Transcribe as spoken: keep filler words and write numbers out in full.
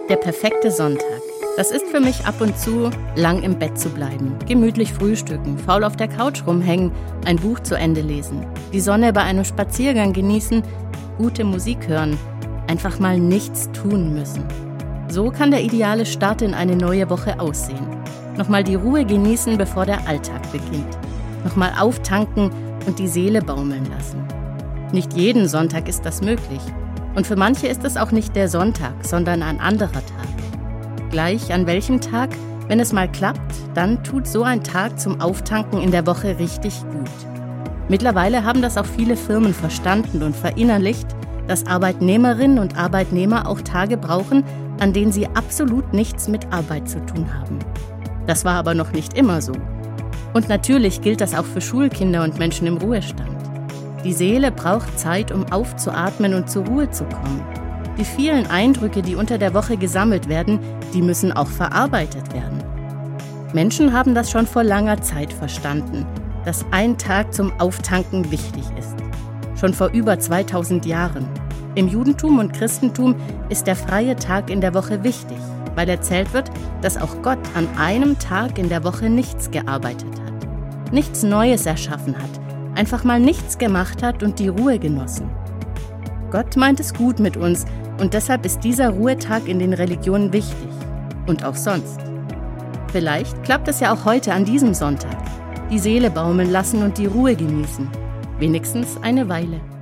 Der perfekte Sonntag. Das ist für mich ab und zu, lang im Bett zu bleiben, gemütlich frühstücken, faul auf der Couch rumhängen, ein Buch zu Ende lesen, die Sonne bei einem Spaziergang genießen, gute Musik hören, einfach mal nichts tun müssen. So kann der ideale Start in eine neue Woche aussehen. Nochmal die Ruhe genießen, bevor der Alltag beginnt. Nochmal auftanken und die Seele baumeln lassen. Nicht jeden Sonntag ist das möglich. Und für manche ist es auch nicht der Sonntag, sondern ein anderer Tag. Gleich an welchem Tag, wenn es mal klappt, dann tut so ein Tag zum Auftanken in der Woche richtig gut. Mittlerweile haben das auch viele Firmen verstanden und verinnerlicht, dass Arbeitnehmerinnen und Arbeitnehmer auch Tage brauchen, an denen sie absolut nichts mit Arbeit zu tun haben. Das war aber noch nicht immer so. Und natürlich gilt das auch für Schulkinder und Menschen im Ruhestand. Die Seele braucht Zeit, um aufzuatmen und zur Ruhe zu kommen. Die vielen Eindrücke, die unter der Woche gesammelt werden, die müssen auch verarbeitet werden. Menschen haben das schon vor langer Zeit verstanden, dass ein Tag zum Auftanken wichtig ist. Schon vor über zweitausend Jahren. Im Judentum und Christentum ist der freie Tag in der Woche wichtig, weil erzählt wird, dass auch Gott an einem Tag in der Woche nichts gearbeitet hat, nichts Neues erschaffen hat, einfach mal nichts gemacht hat und die Ruhe genossen. Gott meint es gut mit uns und deshalb ist dieser Ruhetag in den Religionen wichtig und auch sonst. Vielleicht klappt es ja auch heute an diesem Sonntag. Die Seele baumeln lassen und die Ruhe genießen. Wenigstens eine Weile.